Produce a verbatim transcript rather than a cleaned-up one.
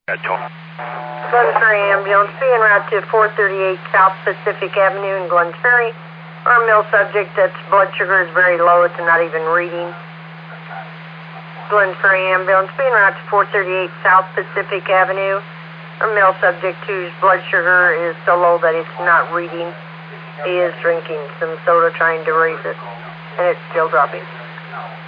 Glen Ferry ambulance, be en route to four thirty-eight South Pacific Avenue in Glen Ferry. Our male subject, that's blood sugar is very low, it's not even reading. Glen Ferry ambulance, be en route to four thirty-eight South Pacific Avenue. Our male subject whose blood sugar is so low that it's not reading. He is drinking some soda trying to raise it, and it's still dropping.